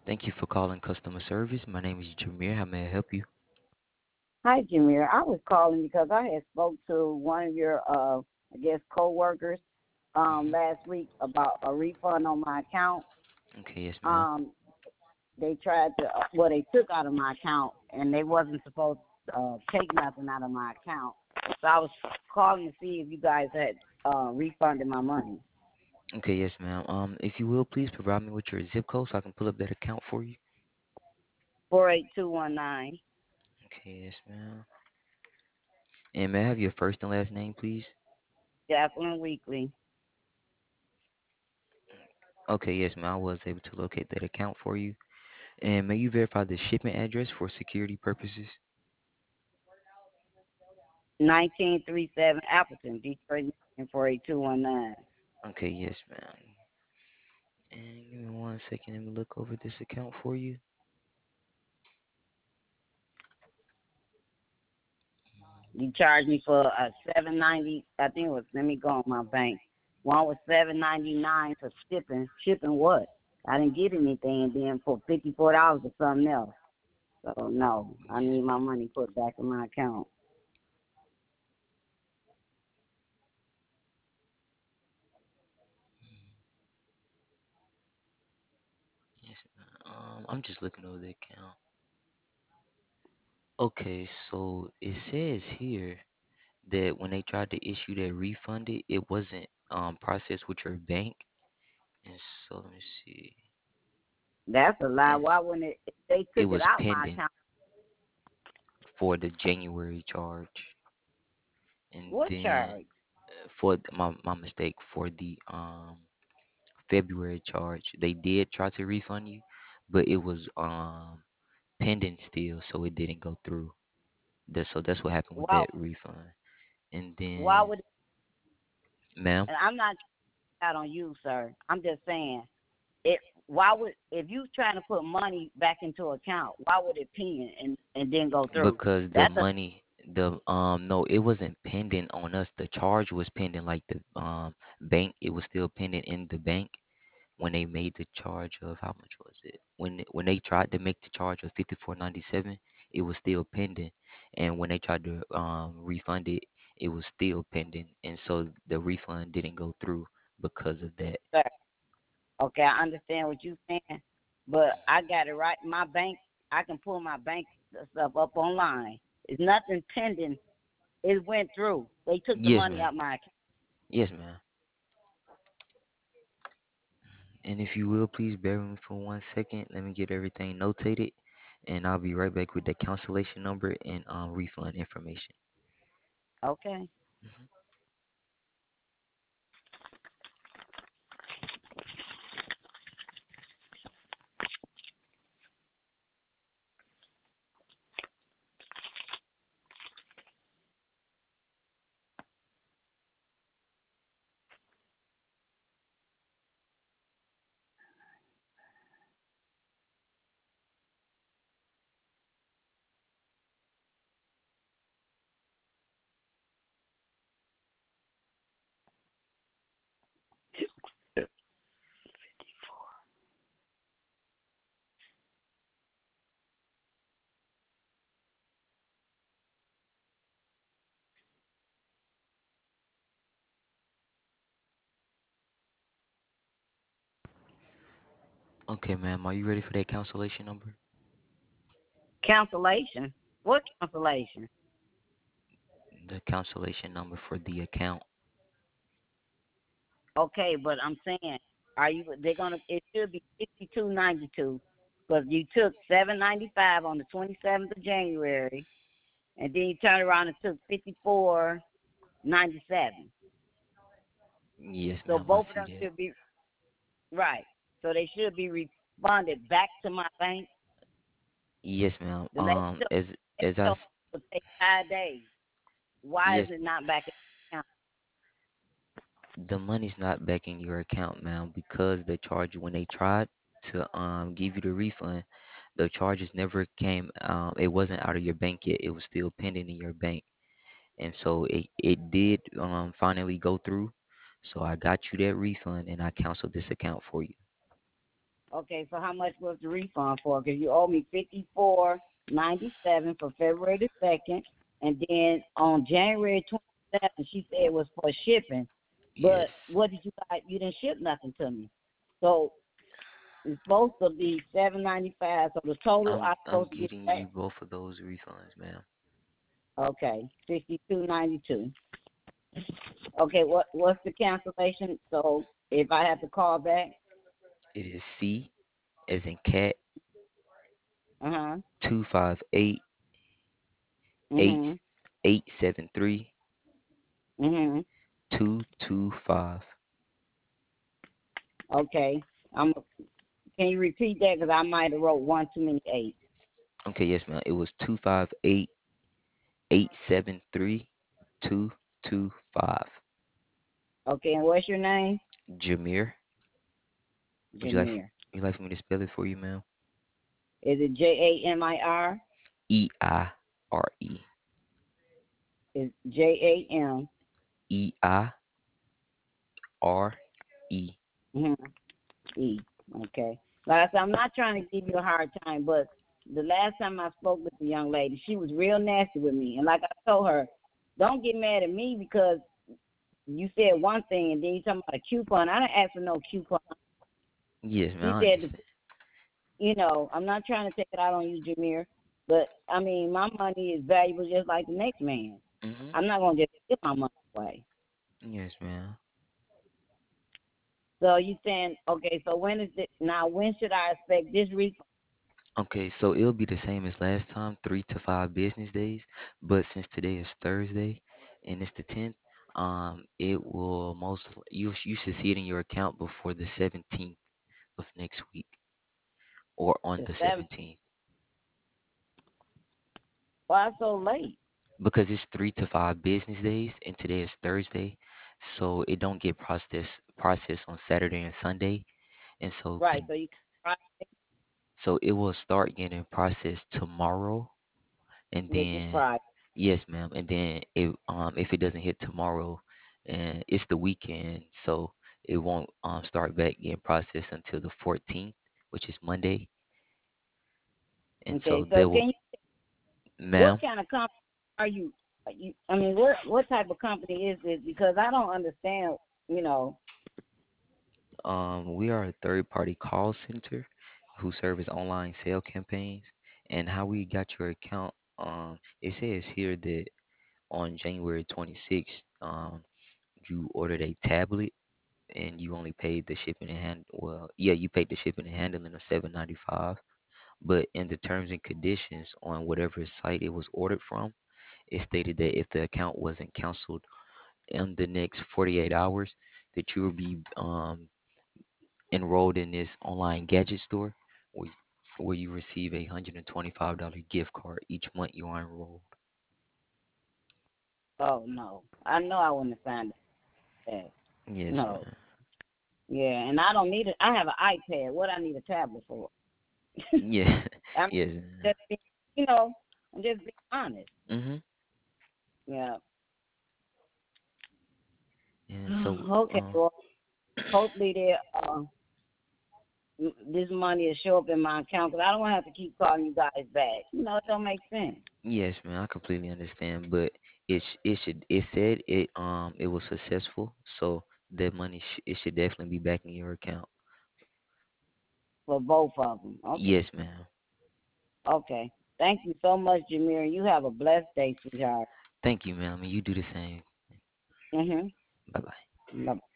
Thank you for calling customer service. My name is Jameer. How may I help you? Hi, Jameer. I was calling because I had spoke to one of your, I guess, coworkers Hmm. last week about a refund on my account. Okay, yes, ma'am. Um, they tried to, well, they took out of my account, and they wasn't supposed to take nothing out of my account. So I was calling to see if you guys had refunded my money. Okay, yes, ma'am. If you will, please provide me with your zip code so I can pull up that account for you. 48219, Okay, yes, ma'am. And may I have your first and last name, please? Jacqueline Weekly. Okay, yes, ma'am. I was able to locate that account for you. And may you verify the shipment address for security purposes? 1937 Appleton, Detroit, 48219. Okay, yes, ma'am. And give me 1 second. Let me look over this account for you. You charged me for a 790. I think it was. Let me go on my bank. One was 799 for shipping. Shipping what? I didn't get anything, and then for $54 or something else. So no, I Yes, need my money put back in my account. yes, ma'am. I'm just looking over the account. Okay, so it says here that when they tried to issue that refund, it wasn't processed with your bank, and so let me see, That's a lie. and Why wouldn't it? If they it took it was out my pending account, for the January charge, and what then charge? my mistake for the February charge, they did try to refund you, but it was pending still, so it didn't go through. So that's what happened with Why? that refund, and Why then, would? ma'am. And I'm not out on you, sir. I'm just saying it. Why would if you trying to put money back into account? Why would it pin and then go through? Because the That's a money, the no, it wasn't pending on us. The charge was pending, like the bank. It was still pending in the bank when they made the charge of how much was it? When they tried to make the charge of 54.97, it was still pending, and when they tried to refund it, it was still pending, and so the refund didn't go through because of that. sir. Okay, I understand what you're saying, but I got it right. My bank, I can pull my bank stuff up online. It's nothing pending. It went through. They took the Yes, money ma'am. out my account. Yes, ma'am. And if you will, please bear with me for 1 second. Let me get everything notated, and I'll be right back with the cancellation number and refund information. Okay. Mhm. Okay, ma'am. Are you ready for that cancellation number? Cancellation. What cancellation? The cancellation number for the account. Okay, but I'm saying, are you? They're gonna. It should be 62.92 because you took 7.95 on the 27th of January, and then you turned around and took 54.97. Yes, So ma'am. I both of see them that. should be right. So they should be refunded back to my bank. Yes, ma'am. The lady told As I told s- me it would take 5 days. Why is yes, it not back in the account? the money's not back in your account, ma'am, because the charge when they tried to give you the refund, the charges never came. It wasn't out of your bank yet. It was still pending in your bank. And so it did finally go through. So I got you that refund and I canceled this account for you. Okay, so how much was the refund for? Because you owe me $54.97 for February the 2nd, and then on January 27th, she said it was for shipping. But Yes. what did you guys? You didn't ship nothing to me, so it's supposed to be $7.95. So the total I'm I'm supposed to get getting back. you both of those refunds, ma'am. Okay, 62.92. Okay, what's the cancellation? So if I have to call back, It is C as in cat uh-huh, 258 mhm, 873 mhm. 225. Okay, I'm. Can you repeat that? Because I might have wrote one too many eight. Okay, yes, ma'am. It was 258 873 225. Okay, and what's your name? Jameer, would Jameer. you like for me to spell it for you, ma'am? Is it Jamir? EIRE. Is JAM? EIRE. Mhm. E. Okay. Like I said, I'm not trying to give you a hard time, but the last time I spoke with the young lady, she was real nasty with me, and like I told her, don't get mad at me because you said one thing and then you talking about a coupon. I didn't ask for no coupon. Yes, ma'am, She I said, understand. I'm not trying to take it out on you, Jameer, but I mean, my money is valuable just like the next man. Mm-hmm. I'm not gonna just give my money away. Yes, ma'am. So you saying, okay? So when is it now? When should I expect this refund? Okay, so it'll be the same as last time, 3 to 5 business days. But since today is Thursday and it's the 10th, it will you should see it in your account before the 17th of next week or on The the seventh? 17th Why so late? because it's 3 to 5 business days and today is Thursday, so it don't get processed on Saturday and Sunday, and Right. So you right so it will start getting processed tomorrow. And which is then, Friday. yes, ma'am. And then if it doesn't hit tomorrow, and it's the weekend, so it won't start back getting processed until the 14th, which is Monday. And so Okay. they So will, can you? What ma'am. kind of company are you? I mean, what type of company is this? Because I don't understand. You know. We are a third-party call center who service online sale campaigns. And how we got your account, it says here that on January 26th, you ordered a tablet and you only paid the shipping and you paid the shipping and handling of 7.95, but in the terms and conditions on whatever site it was ordered from, it stated that if the account wasn't canceled in the next 48 hours, that you would be enrolled in this online gadget store where, where you receive a $125 gift card each month you are enrolled. Oh no, I know I wouldn't have signed that. Yes, No. man. Yeah, and I don't need it. I have an iPad. What I need a tablet for? Yeah. I'm Yes, man. just being, you know, I'm just being honest. Mhm. Yeah. And so, Okay. Well, hopefully this money will show up in my account because I don't want to have to keep calling you guys back. It don't make sense. yes, man, I completely understand, but it said it was successful, so that money it should definitely be back in your account. For both of them. Okay. Yes, ma'am. Okay. Thank you so much, Jameer. You have a blessed day, sweetheart. Thank you, ma'am. And you do the same. Mhm. Bye bye. Bye.